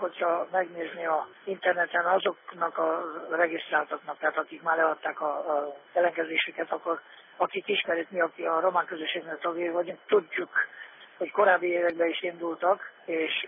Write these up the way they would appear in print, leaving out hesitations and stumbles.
hogyha megnézni a interneten azoknak a regisztráltaknak, tehát akik már leadták a jelentkezésüket, akkor akik ismerik mi, aki a román közösségnek tagjai vagyunk, tudjuk, hogy korábbi években is indultak, és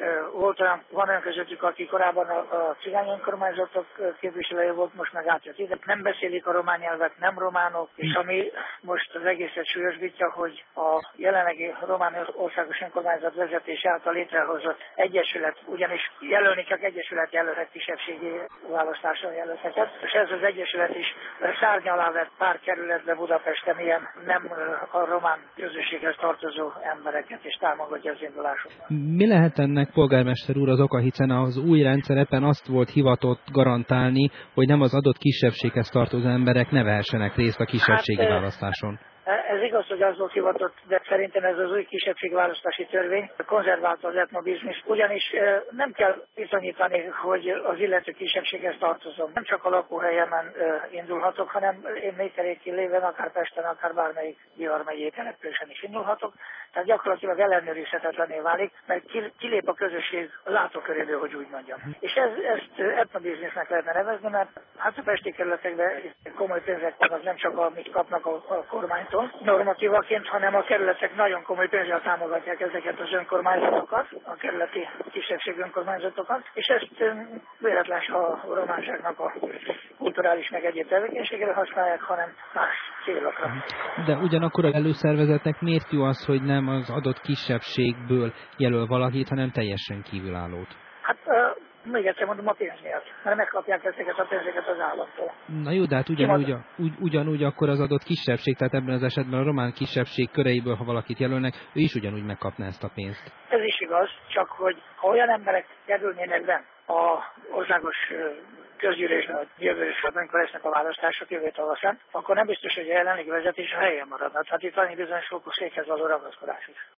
van olyan közöttük, aki korábban a cigány önkormányzatok képviselője volt, most meg átjött ide. Nem beszélik a román nyelvet, nem románok, és ami most az egészet súlyosbítja, hogy a jelenlegi román országos önkormányzat vezetése által létrehozott egyesület, ugyanis jelölni csak egyesület jelölhet kisebbségi választáson jelölteket, és ez az egyesület is szárny alá vett pár kerületbe Budapesten ilyen nem a román közösséghez tartozó embereket, és támogatja az indulásokat. Mi lehet ennek, polgármester úr, az oka, hiszen az új rendszer éppen azt volt hivatott garantálni, hogy nem az adott kisebbséghez tartozó emberek ne vehessenek részt a kisebbségi választáson? Ez igaz, hogy az volt hivatott, de szerintem ez az új kisebbségválasztási törvény konzerválta az etnobizmus, ugyanis nem kell bizonyítani, hogy az illető kisebbséghez tartozom. Nem csak a lakóhelyemen indulhatok, hanem én méterékén lévén, akár Pesten, akár bármelyik Bihar megyei településen is indulhatok. Tehát gyakorlatilag ellenőrizhetetlené válik, mert kilép a közösség látóköréből, hogy úgy mondjam. És ezt etnobizmusnak lehetne nevezni, mert hát a pesti kerületekben komoly pénzek vannak, nem csak amit kapnak a kormánytól normatívaként, hanem a kerületek nagyon komoly pénzzel támogatják ezeket az önkormányzatokat, a kerületi kisebbség önkormányzatokat, és ezt véletlen a románságnak a kulturális meg egyéb tevékenységére használják, hanem más célokra. De ugyanakkor az előszervezetnek miért jó az, hogy nem az adott kisebbségből jelöl valakit, hanem teljesen kívülállót? Hát még egyszer mondom, a pénz miatt, mert megkapják ezeket a pénzeket az államtól. Na jó, de hát ugyanúgy akkor az adott kisebbség, tehát ebben az esetben a román kisebbség köreiből, ha valakit jelölnek, ő is ugyanúgy megkapná ezt a pénzt. Ez is igaz, csak hogy ha olyan emberek kerülnének be a országos közgyűlésben, vagy jövő évben, amikor lesznek a választások jövő tavaszán, akkor nem biztos, hogy a jelenlegi vezetés a helyen maradna. Tehát itt van egy bizonyos fokú székhez való ragaszkodás is.